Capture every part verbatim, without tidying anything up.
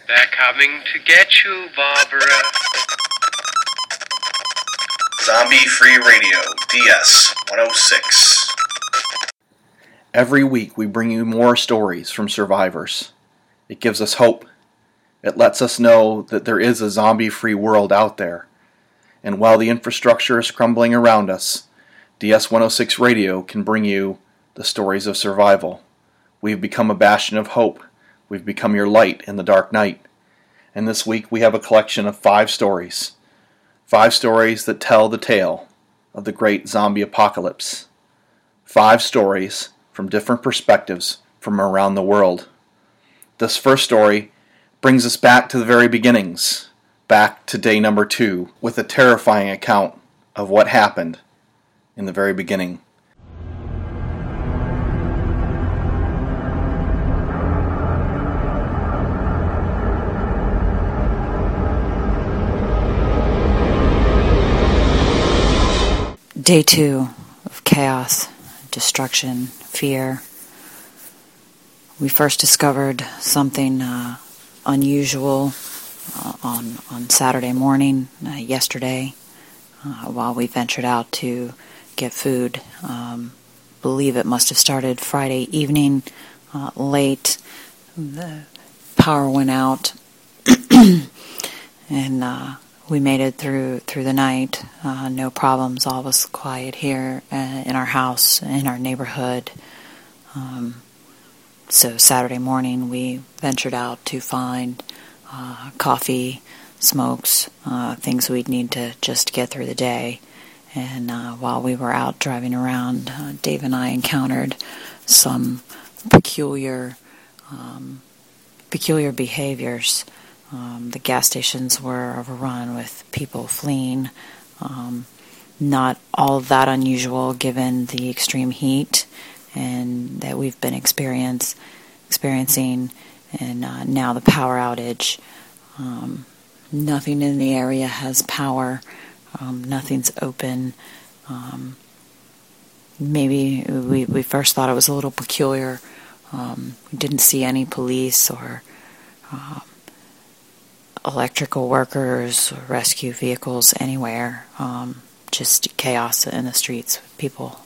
They're coming to get you, Barbara. Zombie Free Radio, D S one oh six. Every week we bring you more stories from survivors. It gives us hope. It lets us know that there is a zombie-free world out there. And while the infrastructure is crumbling around us, D S one oh six Radio can bring you the stories of survival. We've become a bastion of hope. We've become your light in the dark night. And this week we have a collection of five stories. Five stories that tell the tale of the great zombie apocalypse. Five stories from different perspectives from around the world. This first story brings us back to the very beginnings, back to day number two, with a terrifying account of what happened in the very beginning. Day two of chaos, destruction, fear. We first discovered something uh, unusual uh, on on Saturday morning, uh, yesterday, uh, while we ventured out to get food. Um, believe it must have started Friday evening, uh, late. The power went out, and uh, we made it through through the night. Uh, no problems. All was quiet here uh, in our house, in our neighborhood. Um, so Saturday morning, we ventured out to find uh, coffee, smokes, uh, things we'd need to just get through the day. And uh, while we were out driving around, uh, Dave and I encountered some peculiar, um, peculiar behaviors. Um, the gas stations were overrun with people fleeing. Um, not all that unusual given the extreme heat and that we've been experience, experiencing, and uh, now the power outage. Um, nothing in the area has power. Um, nothing's open. Um, maybe we, we first thought it was a little peculiar. Um, we didn't see any police or um, electrical workers or rescue vehicles anywhere. Um, just chaos in the streets with people.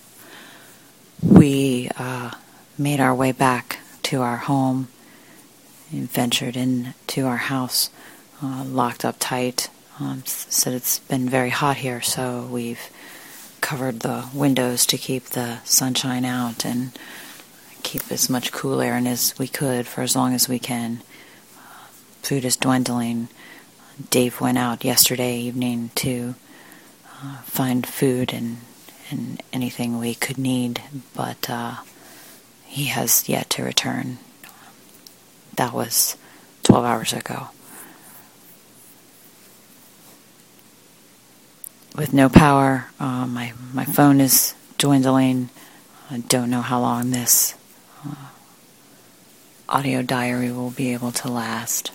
We uh, made our way back to our home and ventured into our house, uh, locked up tight. Um, said it's been very hot here, so we've covered the windows to keep the sunshine out and keep as much cool air in as we could for as long as we can. Uh, food is dwindling. Dave went out yesterday evening to uh, find food and, and anything we could need, but uh, he has yet to return. That was twelve hours ago. With no power, uh, my, my phone is dwindling. I don't know how long this uh, audio diary will be able to last.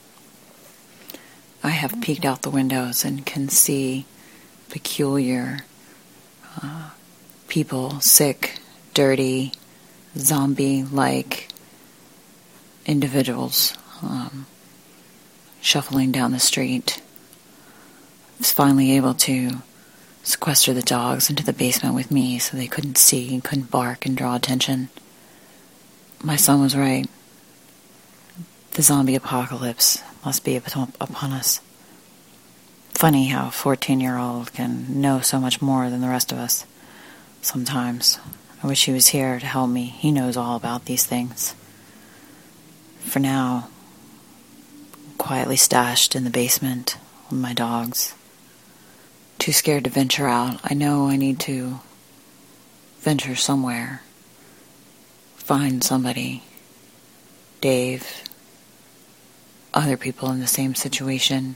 I have peeked out the windows and can see peculiar uh, people, sick, dirty, zombie-like individuals um, shuffling down the street. I was finally able to sequester the dogs into the basement with me so they couldn't see and couldn't bark and draw attention. My son was right. The zombie apocalypse must be upon us. Funny how a fourteen-year-old can know so much more than the rest of us. Sometimes. I wish he was here to help me. He knows all about these things. For now, quietly stashed in the basement with my dogs. Too scared to venture out. I know I need to venture somewhere. Find somebody. Dave. Other people in the same situation.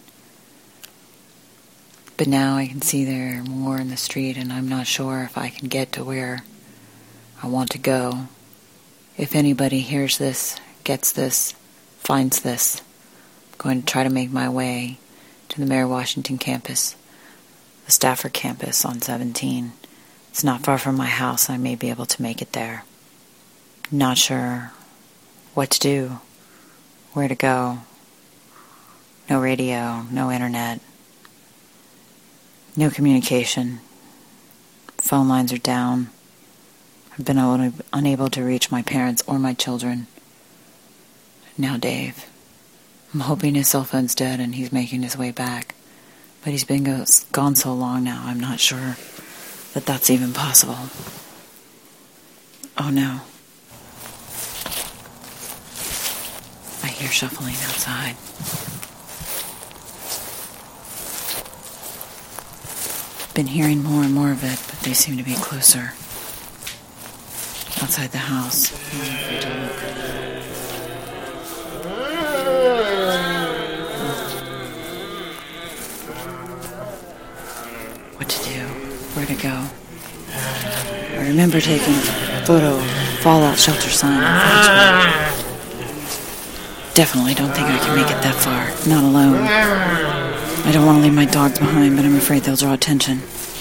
But now I can see there are more in the street, and I'm not sure if I can get to where I want to go. If anybody hears this, gets this, finds this, I'm going to try to make my way to the Mary Washington campus, the Stafford campus on seventeen. It's not far from my house. I may be able to make it there. Not sure what to do, where to go. No radio, no internet, no communication. Phone lines are down. I've been un- unable to reach my parents or my children. Now Dave. I'm hoping his cell phone's dead and he's making his way back. But he's been go- gone so long now, I'm not sure that that's even possible. Oh no. I hear shuffling outside. Been hearing more and more of it, but they seem to be closer. Outside the house. I'm afraid to look. What to do? Where to go? I remember taking a photo of Fallout Shelter sign on Facebook. Definitely don't think I can make it that far. Not alone. I don't want to leave my dogs behind, but I'm afraid they'll draw attention.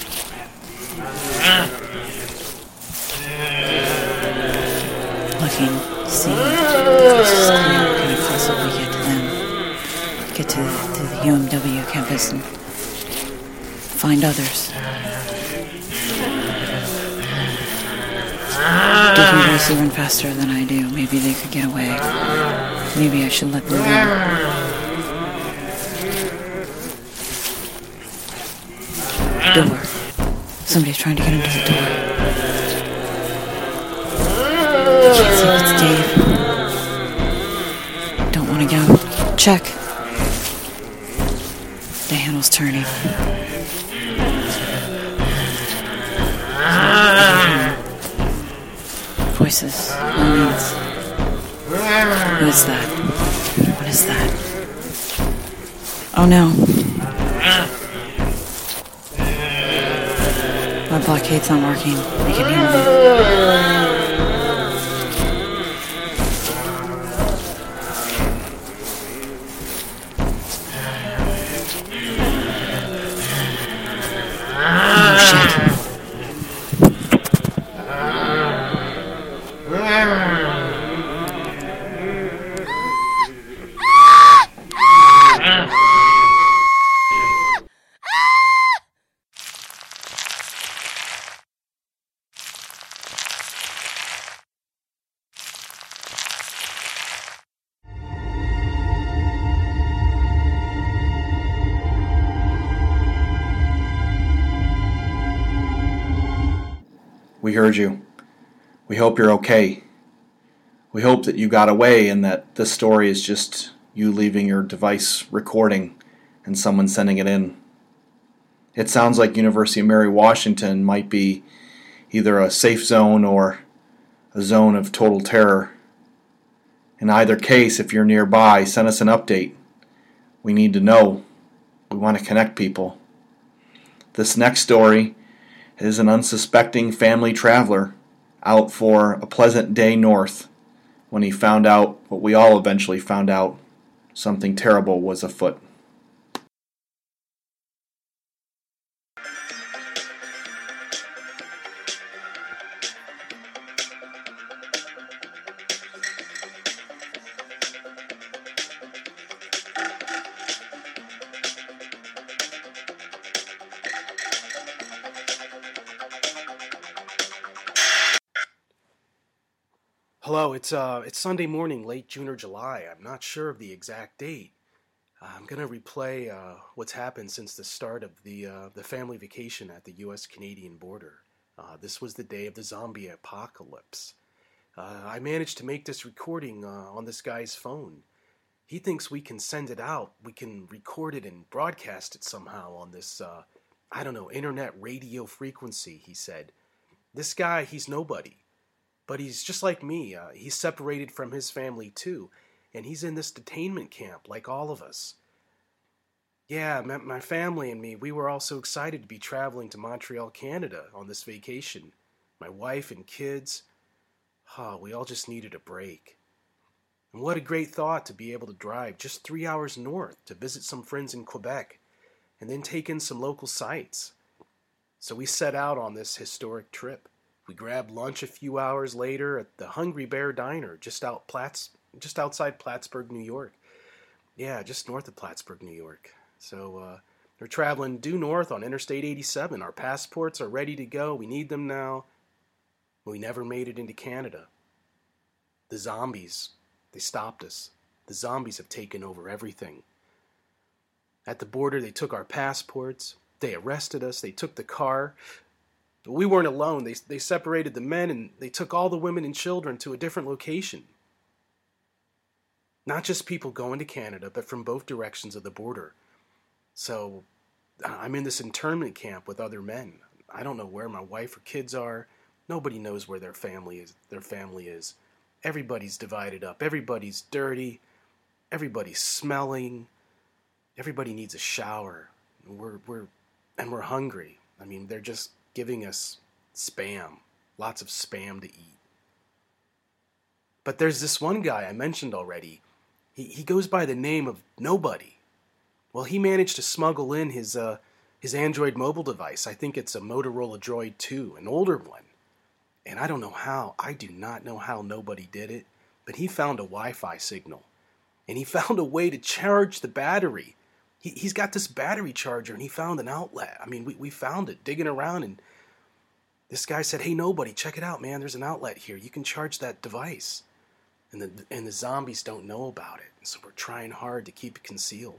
Looking, seeing, coast is clear. Can I possibly get to them? Get to the, to the U M W campus and find others. Deacon Gracie run faster than I do. Maybe they could get away. Maybe I should let them in. Door. Somebody's trying to get into the door. I can't see if it's Dave. Don't want to go. Check. The handle's turning. Voices. Moans. Who is that? What is that? Oh no. My blockade's not working. I can hear them. Oh shit. We heard you. We hope you're okay. We hope that you got away and that this story is just you leaving your device recording and someone sending it in. It sounds like University of Mary Washington might be either a safe zone or a zone of total terror. In either case, if you're nearby, send us an update. We need to know. We want to connect people. This next story is an unsuspecting family traveler out for a pleasant day north when he found out what we all eventually found out. Something terrible was afoot. Hello, it's uh, it's Sunday morning, late June or July. I'm not sure of the exact date. Uh, I'm gonna replay uh, what's happened since the start of the uh, the family vacation at the U S Canadian border. Uh, this was the day of the zombie apocalypse. Uh, I managed to make this recording uh, on this guy's phone. He thinks we can send it out. We can record it and broadcast it somehow on this, uh, I don't know, internet radio frequency, he said. This guy, he's nobody. But he's just like me. Uh, he's separated from his family too, and he's in this detainment camp like all of us. Yeah, my, my family and me, we were all so excited to be traveling to Montreal, Canada on this vacation. My wife and kids. Oh, we all just needed a break. And what a great thought to be able to drive just three hours north to visit some friends in Quebec and then take in some local sights. So we set out on this historic trip. We grabbed lunch a few hours later at the Hungry Bear Diner just out Platts, just outside Plattsburgh, New York. Yeah, just north of Plattsburgh, New York. So uh, they're traveling due north on Interstate eighty-seven. Our passports are ready to go. We need them now. We never made it into Canada. The zombies, they stopped us. The zombies have taken over everything. At the border, they took our passports. They arrested us. They took the car. But we weren't alone. They, they separated the men and they took all the women and children to a different location. Not just people going to Canada, but from both directions of the border. So I'm in this internment camp with other men. I don't know where my wife or kids are. Nobody knows where their family is. Their family is. Everybody's divided up. Everybody's dirty. Everybody's smelling. Everybody needs a shower. We're we're and we're hungry. I mean, they're just giving us spam. Lots of spam to eat. But there's this one guy I mentioned already. He he goes by the name of Nobody. Well, he managed to smuggle in his uh his Android mobile device. I think it's a Motorola Droid two, an older one. And I don't know how. I do not know how Nobody did it. But he found a Wi-Fi signal. And he found a way to charge the battery. He, he's got this battery charger and he found an outlet. I mean, we, we found it digging around, and this guy said, "Hey, Nobody, check it out, man. There's an outlet here. You can charge that device." And the, and the zombies don't know about it. So we're trying hard to keep it concealed.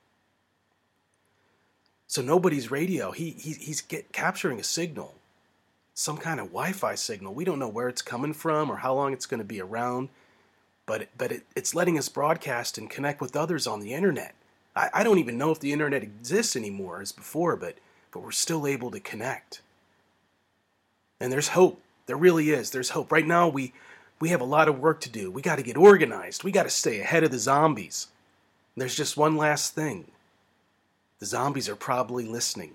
So Nobody's radio, he, he he's get, capturing a signal. Some kind of Wi-Fi signal. We don't know where it's coming from or how long it's going to be around. But it, but it, it's letting us broadcast and connect with others on the internet. I, I don't even know if the internet exists anymore as before, but but we're still able to connect. And there's hope. There really is. There's hope. Right now we we have a lot of work to do. We got to get organized. We got to stay ahead of the zombies. And there's just one last thing. The zombies are probably listening.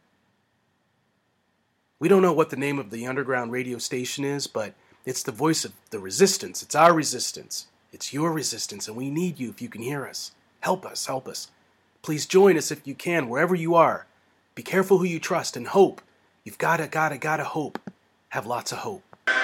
We don't know what the name of the underground radio station is, but it's the voice of the resistance. It's our resistance. It's your resistance, and we need you if you can hear us. Help us, help us. Please join us if you can, wherever you are. Be careful who you trust, and hope. You've gotta, gotta, gotta hope. Have lots of hope.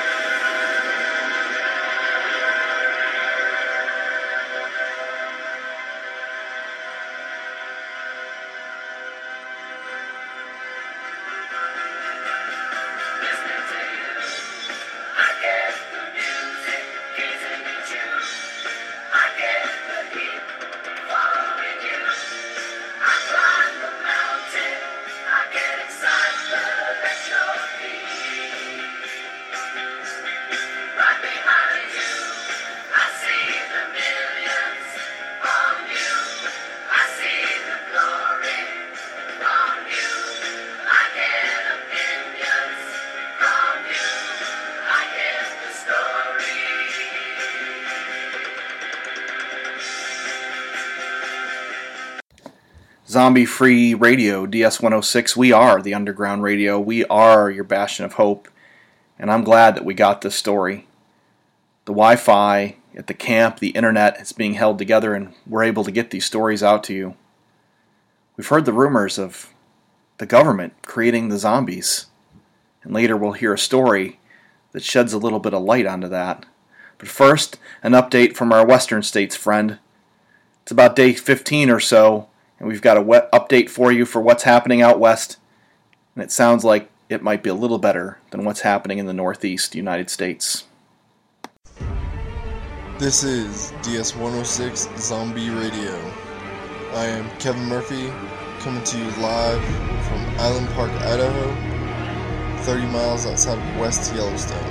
Zombie Free Radio, D S one oh six. We are the underground radio. We are your bastion of hope. And I'm glad that we got this story. The Wi-Fi at the camp, the internet is being held together, and we're able to get these stories out to you. We've heard the rumors of the government creating the zombies. And later we'll hear a story that sheds a little bit of light onto that. But first, an update from our Western States friend. It's about day fifteen or so, and we've got a wet update for you for what's happening out west. And it sounds like it might be a little better than what's happening in the Northeast United States. This is D S one oh six Zombie Radio. I am Kevin Murphy, coming to you live from Island Park, Idaho, thirty miles outside of West Yellowstone.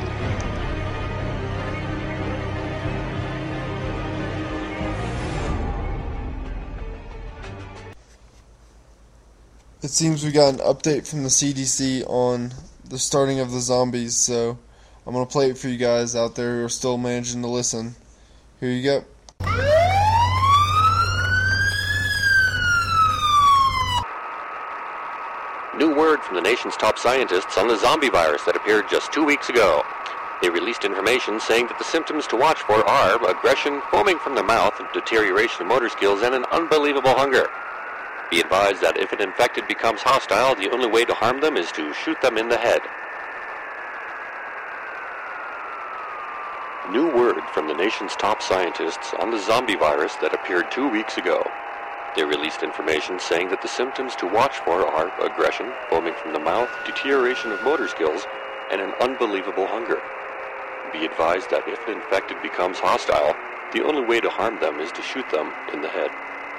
It seems we got an update from the C D C on the starting of the zombies, so I'm going to play it for you guys out there who are still managing to listen. Here you go. New word from the nation's top scientists on the zombie virus that appeared just two weeks ago. They released information saying that the symptoms to watch for are aggression, foaming from the mouth, deterioration of motor skills, and an unbelievable hunger. Be advised that if an infected becomes hostile, the only way to harm them is to shoot them in the head. New word from the nation's top scientists on the zombie virus that appeared two weeks ago. They released information saying that the symptoms to watch for are aggression, foaming from the mouth, deterioration of motor skills, and an unbelievable hunger. Be advised that if an infected becomes hostile, the only way to harm them is to shoot them in the head.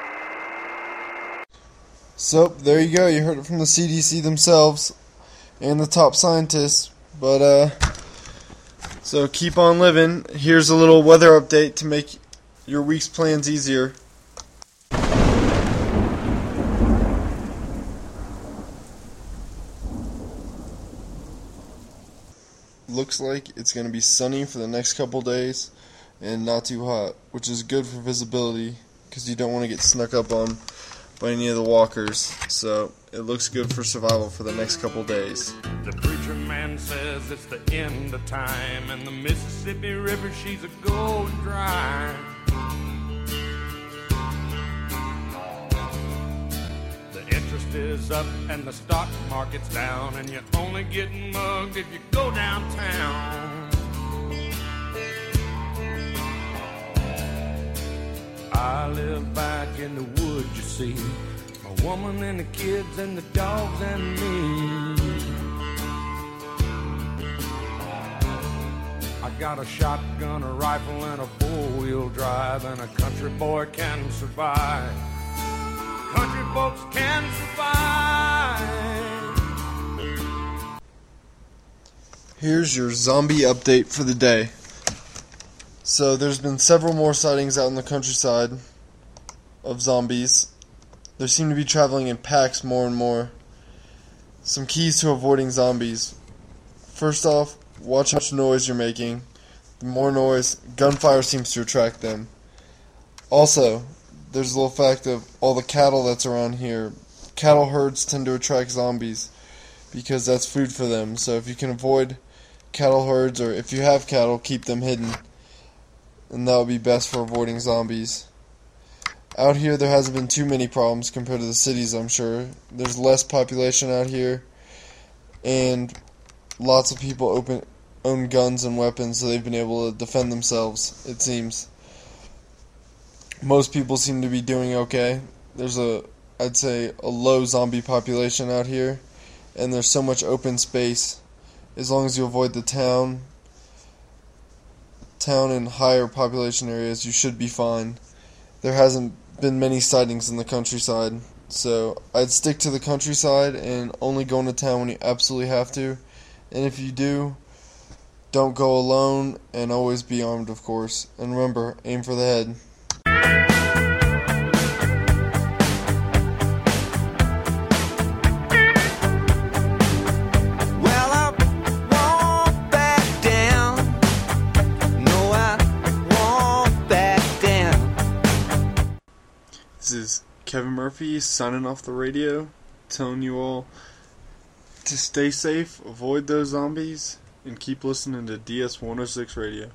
So, there you go. You heard it from the C D C themselves and the top scientists. But, uh, so keep on living. Here's a little weather update to make your week's plans easier. Looks like it's going to be sunny for the next couple days and not too hot, which is good for visibility because you don't want to get snuck up on by any of the walkers. So it looks good for survival for the next couple days. The preacher man says it's the end of time, and the Mississippi River, she's a going dry. The interest is up and the stock market's down, and you're only getting mugged if you go downtown. I live back in the woods, you see, my woman and the kids and the dogs and me. I got a shotgun, a rifle, and a four-wheel drive, and a country boy can survive. Country folks can survive. Here's your zombie update for the day. So there's been several more sightings out in the countryside of zombies. They seem to be traveling in packs more and more. Some keys to avoiding zombies. First off, watch how much noise you're making. The more noise, gunfire seems to attract them. Also, there's a little fact of all the cattle that's around here. Cattle herds tend to attract zombies because that's food for them. So if you can avoid cattle herds, or if you have cattle, keep them hidden. And that would be best for avoiding zombies. Out here, there hasn't been too many problems compared to the cities, I'm sure. There's less population out here, and lots of people open, own guns and weapons, so they've been able to defend themselves, it seems. Most people seem to be doing okay. There's a, I'd say, a low zombie population out here, and there's so much open space. As long as you avoid the town, town and higher population areas, you should be fine. There hasn't been many sightings in the countryside, so I'd stick to the countryside and only go into town when you absolutely have to. And if you do, don't go alone, and always be armed, of course. And remember, aim for the head. This is Kevin Murphy signing off the radio, telling you all to stay safe, avoid those zombies, and keep listening to D S one oh six Radio.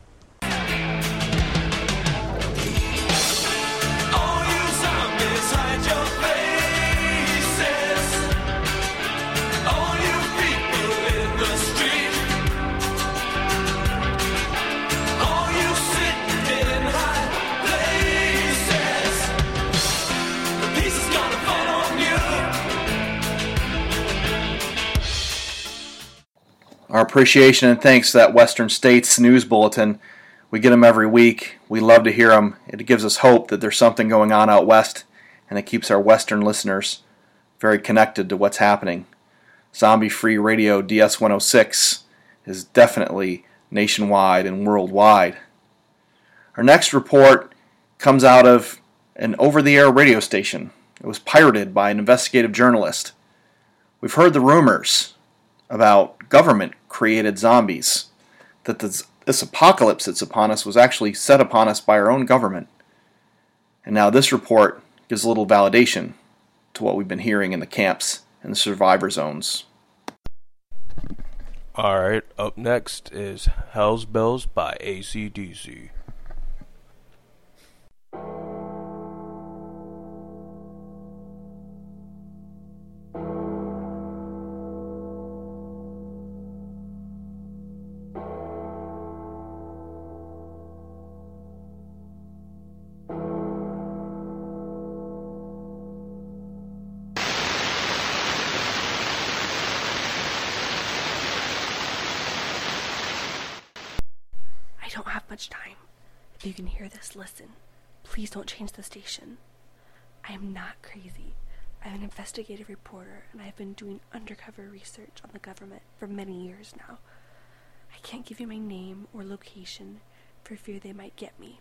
Our appreciation and thanks to that Western States News Bulletin. We get them every week. We love to hear them. It gives us hope that there's something going on out west, and it keeps our Western listeners very connected to what's happening. Zombie Free Radio D S one oh six is definitely nationwide and worldwide. Our next report comes out of an over-the-air radio station. It was pirated by an investigative journalist. We've heard the rumors about government-created zombies, that this, this apocalypse that's upon us was actually set upon us by our own government. And now this report gives a little validation to what we've been hearing in the camps and the survivor zones. Alright, up next is Hell's Bells by A C D C. much time. If you can hear this, listen. Please don't change the station. I am not crazy. I'm an investigative reporter, and I've been doing undercover research on the government for many years now. I can't give you my name or location for fear they might get me.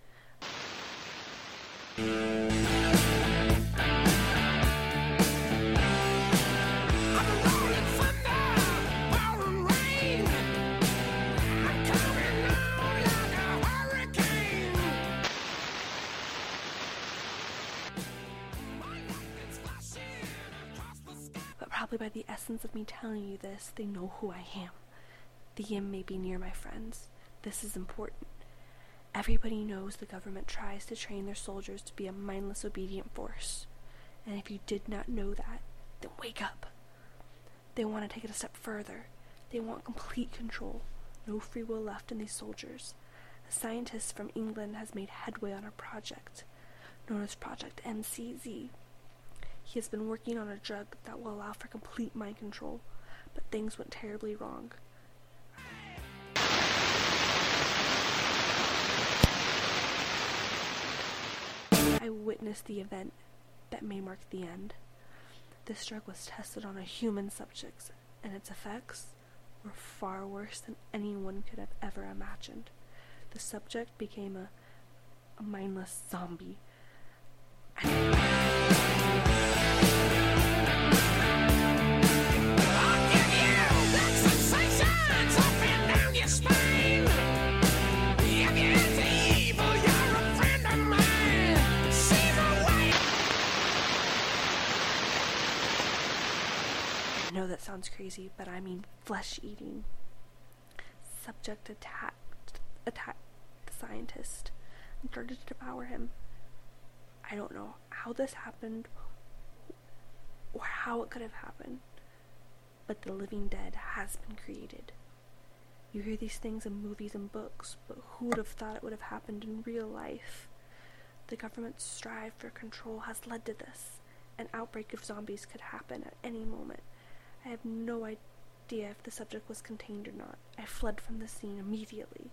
But probably by the essence of me telling you this, they know who I am. The end may be near, my friends. This is important. Everybody knows the government tries to train their soldiers to be a mindless, obedient force. And if you did not know that, then wake up. They want to take it a step further. They want complete control. No free will left in these soldiers. A scientist from England has made headway on a project, known as Project M C Z. He has been working on a drug that will allow for complete mind control, but things went terribly wrong. I witnessed the event that may mark the end. This drug was tested on a human subject, and its effects were far worse than anyone could have ever imagined. The subject became a, a mindless zombie. I know that sounds crazy, but I mean flesh-eating. Subject attacked, attacked the scientist and started to devour him. I don't know how this happened or how it could have happened, but the living dead has been created. You hear these things in movies and books, but who would have thought it would have happened in real life? The government's strive for control has led to this. An outbreak of zombies could happen at any moment. I have no idea if the subject was contained or not. I fled from the scene immediately.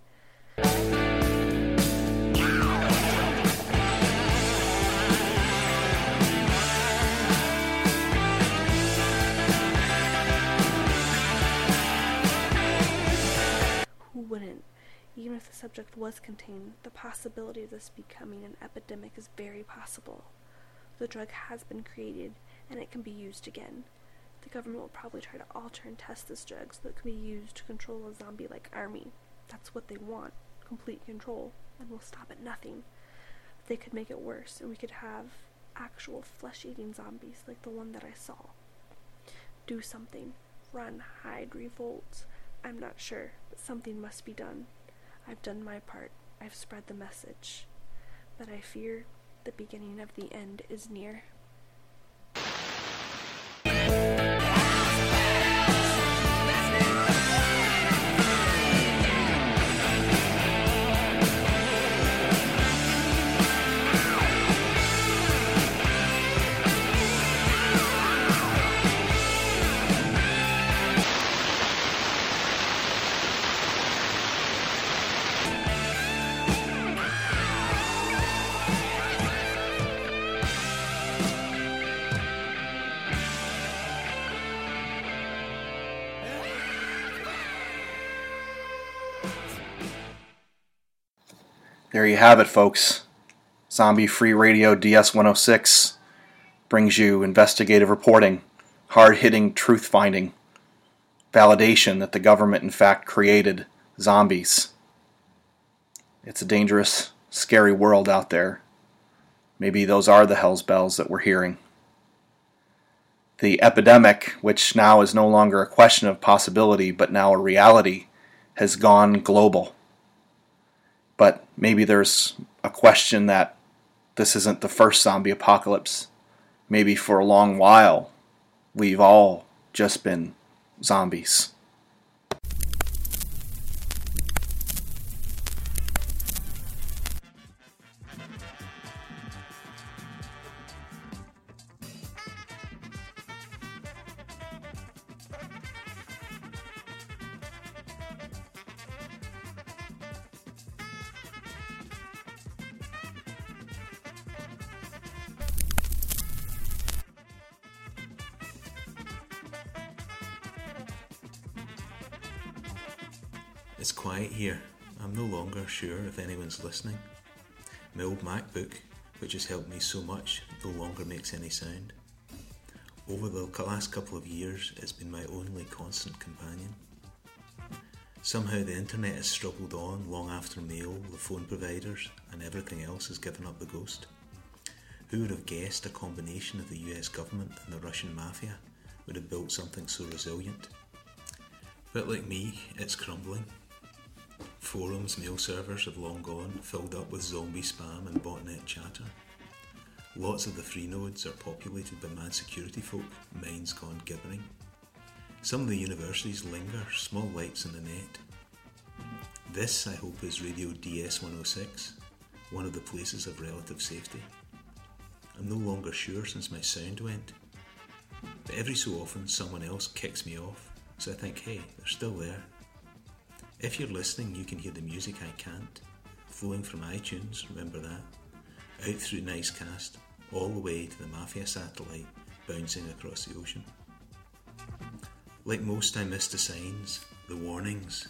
Who wouldn't? Even if the subject was contained, the possibility of this becoming an epidemic is very possible. The drug has been created, and it can be used again. The government will probably try to alter and test this drug so that it can be used to control a zombie-like army. That's what they want, complete control, and will stop at nothing. They could make it worse, and we could have actual flesh-eating zombies like the one that I saw. Do something. Run, hide, revolt. I'm not sure, but something must be done. I've done my part. I've spread the message. But I fear the beginning of the end is near. There you have it, folks. Zombie Free Radio D S one oh six brings you investigative reporting, hard-hitting truth-finding, validation that the government in fact created zombies. It's a dangerous, scary world out there. Maybe those are the hell's bells that we're hearing. The epidemic, which now is no longer a question of possibility but now a reality, has gone global. But maybe there's a question that this isn't the first zombie apocalypse. Maybe for a long while, we've all just been zombies. It's quiet here. I'm no longer sure if anyone's listening. My old MacBook, which has helped me so much, no longer makes any sound. Over the last couple of years, it's been my only constant companion. Somehow the internet has struggled on long after mail, the phone providers, and everything else has given up the ghost. Who would have guessed a combination of the U S government and the Russian mafia would have built something so resilient? But like me, it's crumbling. Forums, mail servers have long gone, filled up with zombie spam and botnet chatter. Lots of the free nodes are populated by mad security folk, minds gone gibbering. Some of the universities linger, small lights in the net. This, I hope, is Radio D S one oh six, one of the places of relative safety. I'm no longer sure since my sound went, but every so often someone else kicks me off, so I think, hey, they're still there. If you're listening, you can hear the music I can't, flowing from iTunes, remember that, out through Nicecast, all the way to the Mafia satellite bouncing across the ocean. Like most, I missed the signs, the warnings,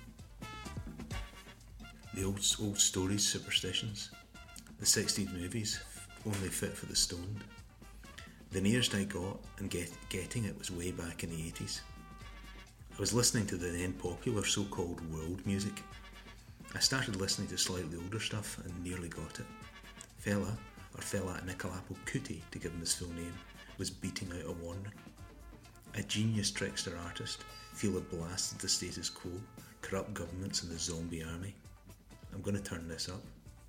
the old old stories, superstitions, the sixties movies, only fit for the stoned. The nearest I got, and get, getting it was way back in the eighties. I was listening to the then popular so-called world music. I started listening to slightly older stuff and nearly got it. Fela, or Fela Anikulapo Kuti to give him his full name, was beating out a warning. A genius trickster artist, Fela blasted the status quo, corrupt governments and the zombie army. I'm going to turn this up.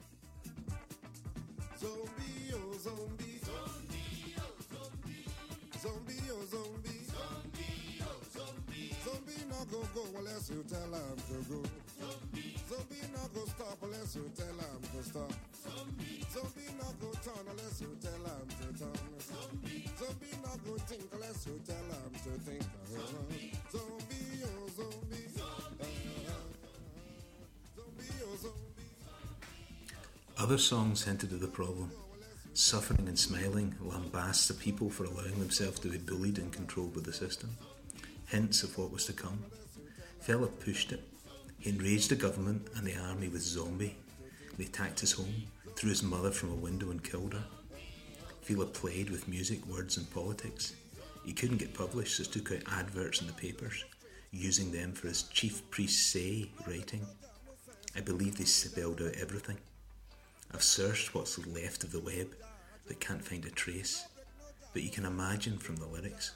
Zombie, oh zombie, zombie, oh zombie, zombie, oh zombie, zombie, oh zombie, zombie not go go unless you tell him to go. Zombie, zombie not go stop unless you tell him to stop. Zombie, zombie not go turn unless you tell him to turn. Zombie, zombie not go think unless you tell him to think. Zombie, zombie, oh zombie, zombie, oh zombie. Other songs hinted at the problem. Suffering and Smiling lambasts the people for allowing themselves to be bullied and controlled by the system. Hints of what was to come. Fela pushed it. He enraged the government and the army with Zombie. They attacked his home, threw his mother from a window and killed her. Fela played with music, words and politics. He couldn't get published, so took out adverts in the papers, using them for his chief priest say writing. I believe they spelled out everything. I've searched what's left of the web, but can't find a trace. But you can imagine from the lyrics.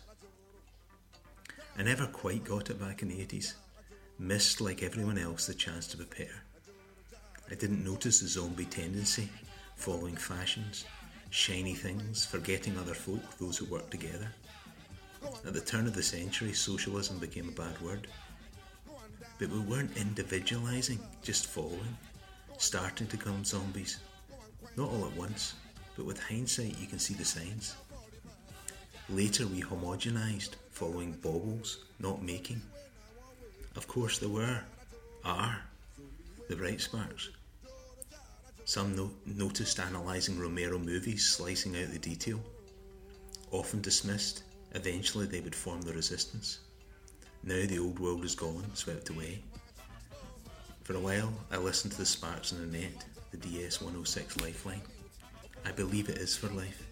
I never quite got it back in the eighties. Missed, like everyone else, the chance to prepare. I didn't notice the zombie tendency, following fashions, shiny things, forgetting other folk, those who work together. At the turn of the century, socialism became a bad word. But we weren't individualising, just following, starting to become zombies. Not all at once, but with hindsight you can see the signs. Later we homogenised, following baubles, not making. Of course there were, are, the bright sparks. Some no- noticed analysing Romero movies, slicing out the detail. Often dismissed, eventually they would form the resistance. Now the old world is gone, swept away. For a while, I listened to the sparks on the net, the D S one oh six lifeline. I believe it is for life.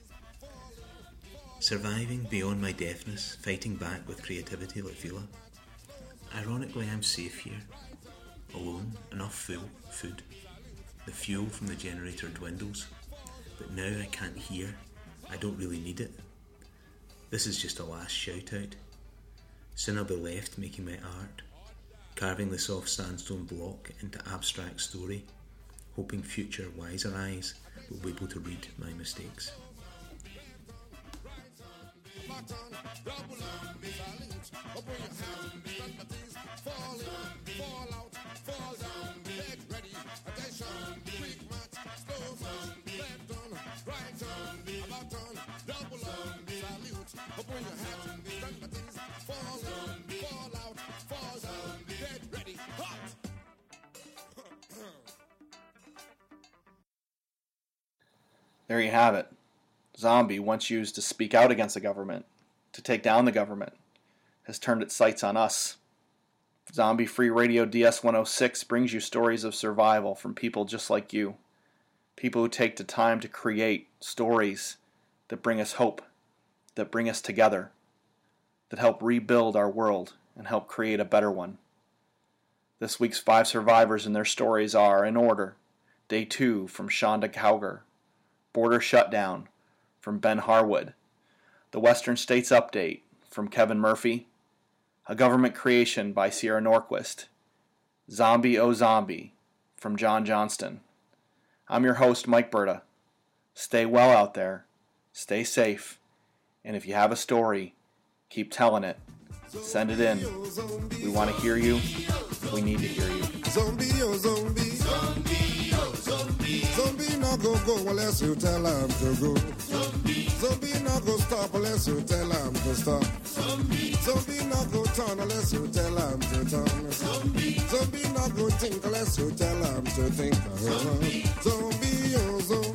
Surviving beyond my deafness, fighting back with creativity like Fela. Ironically, I'm safe here. Alone, enough fuel, food. The fuel from the generator dwindles. But now I can't hear. I don't really need it. This is just a last shout out. Soon I'll be left making my art, carving the soft sandstone block into abstract story, hoping future wiser eyes will be able to read my mistakes. There you have it. Zombie, once used to speak out against the government, to take down the government, has turned its sights on us. Zombie Free Radio D S one oh six brings you stories of survival from people just like you. People who take the time to create stories that bring us hope, that bring us together, that help rebuild our world and help create a better one. This week's five survivors and their stories are, in order, Day two from Shonda Cowger, Border Shutdown from Ben Harwood, The Western States Update from Kevin Murphy, A Government Creation by Sierra Norquist, Zombie O Zombie from John Johnston. I'm your host, Mike Berta. Stay well out there, stay safe, and if you have a story, keep telling it. Send it in. We want to hear you. We need to hear you. Zombie, oh zombie. Zombie, oh zombie. Zombie not go go unless you tell him to go. Zombie. Zombie not go stop unless you tell him to stop. Zombie. Zombie not go turn unless you tell him to turn. Zombie. Zombie not go think unless you tell him to think. Zombie, oh zombie.